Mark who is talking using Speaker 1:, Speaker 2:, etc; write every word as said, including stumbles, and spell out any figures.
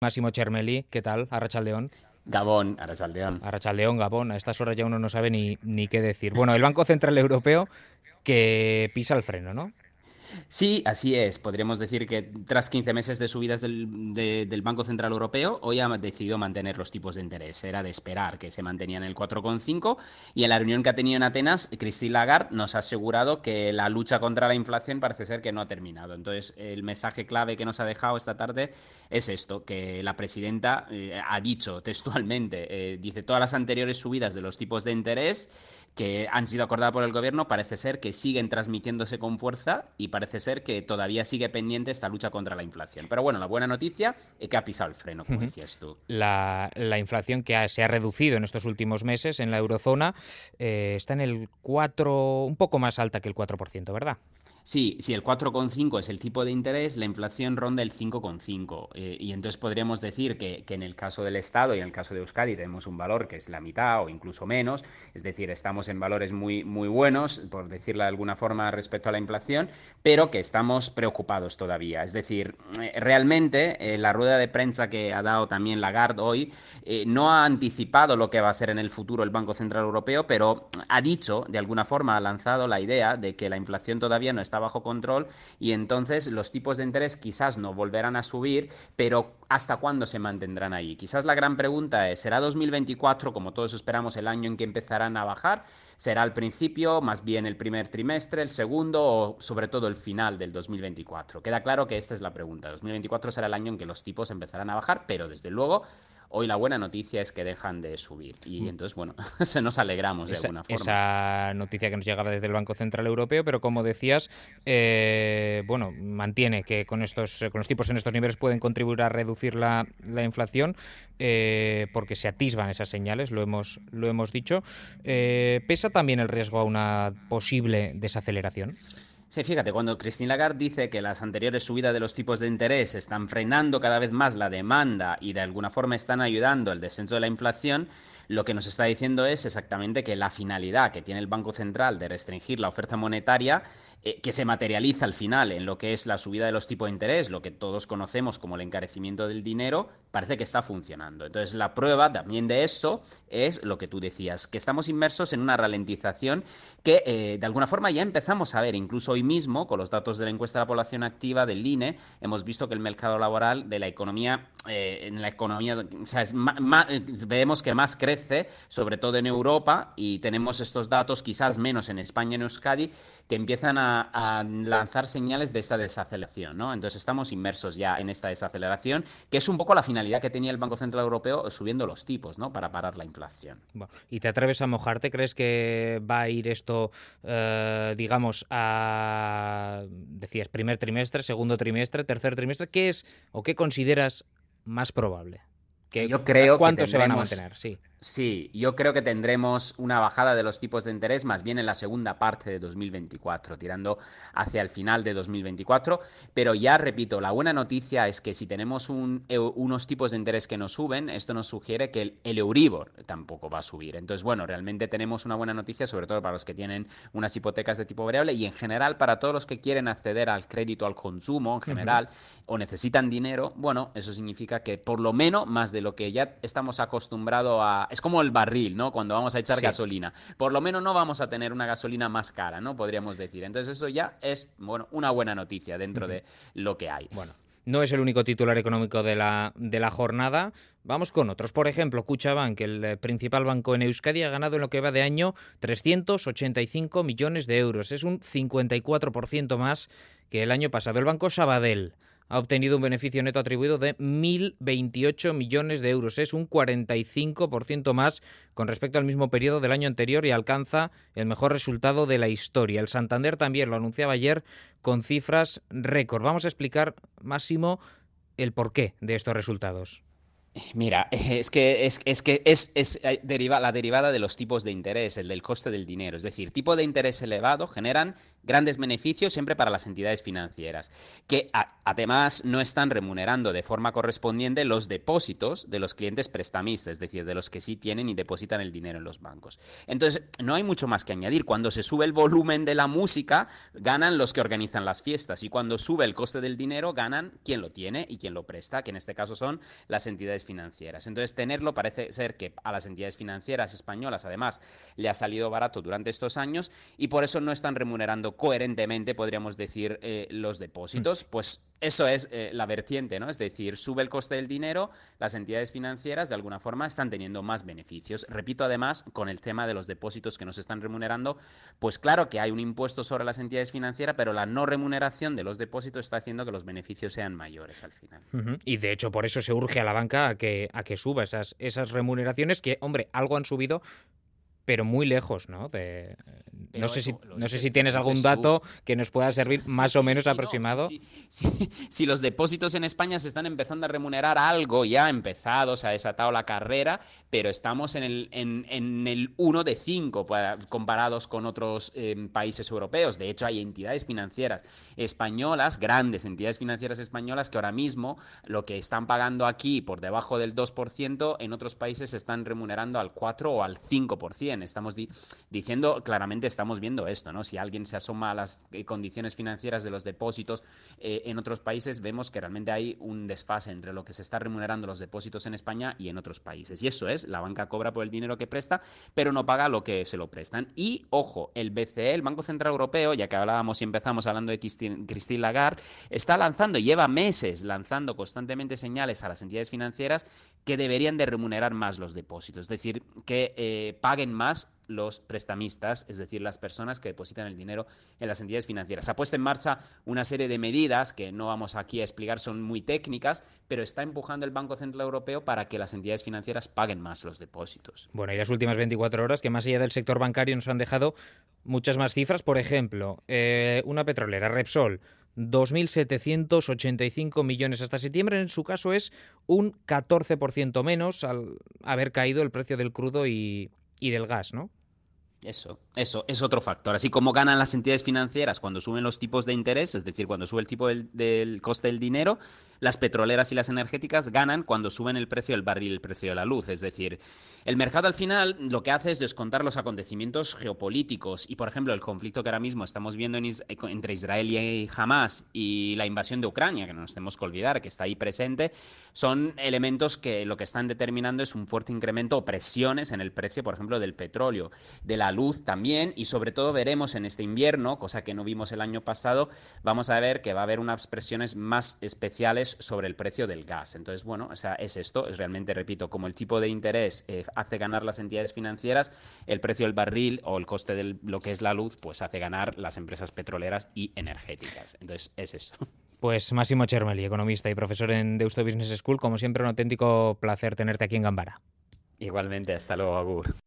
Speaker 1: Máximo Chermeli, ¿qué tal? Arrachaldeón.
Speaker 2: Gabón, Arrachaldeón.
Speaker 1: Arrachaldeón, Gabón. A estas horas ya uno no sabe ni, ni qué decir. Bueno, el Banco Central Europeo que pisa el freno, ¿no?
Speaker 2: Sí, así es. Podríamos decir que tras quince meses de subidas del, de- del Banco Central Europeo, hoy ha decidido mantener los tipos de interés. Era de esperar que se mantenían en el cuatro coma cinco y en la reunión que ha tenido en Atenas, Christine Lagarde nos ha asegurado que la lucha contra la inflación parece ser que no ha terminado. Entonces, el mensaje clave que nos ha dejado esta tarde es esto, que la presidenta eh, ha dicho textualmente, eh, dice, todas las anteriores subidas de los tipos de interés que han sido acordadas por el gobierno parece ser que siguen transmitiéndose con fuerza y parece ser que todavía sigue pendiente esta lucha contra la inflación. Pero bueno, la buena noticia es que ha pisado el freno, como decías tú.
Speaker 1: La, la inflación que ha- se ha reducido en estos últimos meses en la eurozona eh, está en el cuatro, un poco más alta que el cuatro por ciento, ¿verdad?
Speaker 2: Sí, si el cuatro coma cinco es el tipo de interés, la inflación ronda el cinco coma cinco. Eh, y entonces podríamos decir que, que en el caso del Estado y en el caso de Euskadi tenemos un valor que es la mitad o incluso menos. Es decir, estamos en valores muy, muy buenos, por decirlo de alguna forma, respecto a la inflación, pero que estamos preocupados todavía. Es decir, eh, realmente eh, la rueda de prensa que ha dado también Lagarde hoy eh, no ha anticipado lo que va a hacer en el futuro el Banco Central Europeo, pero ha dicho, de alguna forma, ha lanzado la idea de que la inflación todavía no está bajo control y entonces los tipos de interés quizás no volverán a subir, pero ¿hasta cuándo se mantendrán ahí? Quizás la gran pregunta es, ¿será dos mil veinticuatro, como todos esperamos, el año en que empezarán a bajar? ¿Será al principio, más bien el primer trimestre, el segundo o sobre todo el final del dos mil veinticuatro? Queda claro que esta es la pregunta. dos mil veinticuatro será el año en que los tipos empezarán a bajar, pero desde luego hoy la buena noticia es que dejan de subir. Y entonces, bueno, se nos alegramos de
Speaker 1: Esa,
Speaker 2: alguna forma.
Speaker 1: esa noticia que nos llegaba desde el Banco Central Europeo, pero como decías, eh, bueno, mantiene que con estos, con los tipos en estos niveles pueden contribuir a reducir la, la inflación, eh, porque se atisban esas señales, lo hemos, lo hemos dicho. Eh, ¿pesa también el riesgo a una posible desaceleración?
Speaker 2: Sí, fíjate, cuando Christine Lagarde dice que las anteriores subidas de los tipos de interés están frenando cada vez más la demanda y de alguna forma están ayudando al descenso de la inflación, lo que nos está diciendo es exactamente que la finalidad que tiene el Banco Central de restringir la oferta monetaria, eh, que se materializa al final en lo que es la subida de los tipos de interés, lo que todos conocemos como el encarecimiento del dinero, parece que está funcionando. Entonces, la prueba también de eso es lo que tú decías, que estamos inmersos en una ralentización que eh, de alguna forma ya empezamos a ver, incluso hoy mismo, con los datos de la encuesta de la población activa del I N E, hemos visto que el mercado laboral de la economía, eh, en la economía, o sea, es ma, ma, vemos que más crece, sobre todo en Europa, y tenemos estos datos, quizás menos en España y en Euskadi, que empiezan a, a lanzar señales de esta desaceleración, ¿no? Entonces estamos inmersos ya en esta desaceleración, que es un poco la finalidad que tenía el Banco Central Europeo subiendo los tipos, ¿no? Para parar la inflación.
Speaker 1: Bueno, ¿y te atreves a mojarte? ¿Crees que va a ir esto, eh, digamos, a, decías, primer trimestre, segundo trimestre, tercer trimestre? ¿Qué es o qué consideras más probable? ¿Qué,
Speaker 2: Yo creo que
Speaker 1: ¿Cuánto se van a
Speaker 2: tendremos,
Speaker 1: mantener? Sí.
Speaker 2: sí, yo creo que tendremos una bajada de los tipos de interés más bien en la segunda parte de dos mil veinticuatro, tirando hacia el final de dos mil veinticuatro, pero ya repito, la buena noticia es que si tenemos un, unos tipos de interés que no suben, esto nos sugiere que el, el Euribor tampoco va a subir. Entonces, bueno, realmente tenemos una buena noticia, sobre todo para los que tienen unas hipotecas de tipo variable y en general para todos los que quieren acceder al crédito al consumo en
Speaker 1: Ujú.
Speaker 2: general o necesitan dinero, bueno, eso significa que por lo menos más de lo que ya estamos acostumbrados a... Es como el barril, ¿no? Cuando vamos a echar
Speaker 1: Sí.
Speaker 2: gasolina. Por lo menos no vamos a tener una gasolina más cara, ¿no? Podríamos decir. Entonces eso ya es, bueno, una buena noticia dentro
Speaker 1: Ujú.
Speaker 2: de lo que hay.
Speaker 1: Bueno, no es el único titular económico de la, de la jornada. Vamos con otros. Por ejemplo, Kutxabank, el eh, principal banco en Euskadi, ha ganado en lo que va de año trescientos ochenta y cinco millones de euros. Es un cincuenta y cuatro por ciento más que el año pasado. El Banco Sabadell ha obtenido un beneficio neto atribuido de mil veintiocho millones de euros. Es un cuarenta y cinco por ciento más con respecto al mismo periodo del año anterior y alcanza el mejor resultado de la historia. El Santander también lo anunciaba ayer con cifras récord. Vamos a explicar, Máximo, el porqué de estos resultados.
Speaker 2: Mira, es que es, es que es, es eh, deriva, la derivada de los tipos de interés, el del coste del dinero. Es decir, tipo de interés elevado generan grandes beneficios siempre para las entidades financieras, que a, además no están remunerando de forma correspondiente los depósitos de los clientes prestamistas, es decir, de los que sí tienen y depositan el dinero en los bancos. Entonces, no hay mucho más que añadir. Cuando se sube el volumen de la música, ganan los que organizan las fiestas, y cuando sube el coste del dinero, ganan quien lo tiene y quien lo presta, que en este caso son las entidades financieras. Entonces, tenerlo parece ser que a las entidades financieras españolas, además, le ha salido barato durante estos años, y por eso no están remunerando coherentemente, podríamos decir, eh, los depósitos. Pues eso es eh, la vertiente, ¿no? Es decir, sube el coste del dinero, las entidades financieras de alguna forma están teniendo más beneficios. Repito, además, con el tema de los depósitos que nos están remunerando, pues claro que hay un impuesto sobre las entidades financieras, pero la no remuneración de los depósitos está haciendo que los beneficios sean mayores al final.
Speaker 1: Uh-huh. Y de hecho, por eso se urge a la banca a que, a que suba esas, esas remuneraciones que, hombre, algo han subido, pero muy lejos, ¿no? De, no sé, eso, si, no dices, sé si tienes algún dato que nos pueda servir más sí, o menos sí, aproximado.
Speaker 2: No, sí, sí, sí. Si los depósitos en España se están empezando a remunerar algo, ya ha empezado, se ha desatado la carrera, pero estamos en el, en, en el uno de cinco para, comparados con otros eh, países europeos. De hecho, hay entidades financieras españolas, grandes entidades financieras españolas, que ahora mismo lo que están pagando aquí por debajo del dos por ciento, en otros países se están remunerando al cuatro o al cinco por ciento. Estamos di- diciendo, claramente estamos viendo esto, ¿no? Si alguien se asoma a las eh, condiciones financieras de los depósitos eh, en otros países, vemos que realmente hay un desfase entre lo que se está remunerando los depósitos en España y en otros países. Y eso es, la banca cobra por el dinero que presta, pero no paga lo que se lo prestan. Y, ojo, el B C E, el Banco Central Europeo, ya que hablábamos y empezamos hablando de Christine, Christine Lagarde, está lanzando, lleva meses lanzando constantemente señales a las entidades financieras que deberían de remunerar más los depósitos, es decir, que eh, paguen más los prestamistas, es decir, las personas que depositan el dinero en las entidades financieras. Ha puesto en marcha una serie de medidas que no vamos aquí a explicar, son muy técnicas, pero está empujando el Banco Central Europeo para que las entidades financieras paguen más los depósitos.
Speaker 1: Bueno, y las últimas veinticuatro horas, que más allá del sector bancario nos han dejado muchas más cifras. Por ejemplo, eh, una petrolera, Repsol, dos mil setecientos ochenta y cinco millones hasta septiembre. En su caso es un catorce por ciento menos al haber caído el precio del crudo y, y del gas, ¿no?
Speaker 2: Eso, eso es otro factor. Así como ganan las entidades financieras cuando suben los tipos de interés, es decir, cuando sube el tipo del, del coste del dinero, las petroleras y las energéticas ganan cuando suben el precio del barril, el precio de la luz. Es decir, el mercado al final lo que hace es descontar los acontecimientos geopolíticos y, por ejemplo, el conflicto que ahora mismo estamos viendo en is- entre Israel y Hamas y la invasión de Ucrania, que no nos tenemos que olvidar, que está ahí presente, son elementos que lo que están determinando es un fuerte incremento o presiones en el precio, por ejemplo, del petróleo, de la luz también, y sobre todo veremos en este invierno, cosa que no vimos el año pasado, vamos a ver que va a haber unas presiones más especiales sobre el precio del gas. Entonces, bueno, o sea, es esto, es realmente, repito, como el tipo de interés eh, hace ganar las entidades financieras, el precio del barril o el coste de lo que es la luz, pues hace ganar las empresas petroleras y energéticas. Entonces, es eso.
Speaker 1: Pues Massimo Cermelli, economista y profesor en Deusto Business School, como siempre un auténtico placer tenerte aquí en Gambara.
Speaker 2: Igualmente, hasta luego, Agur.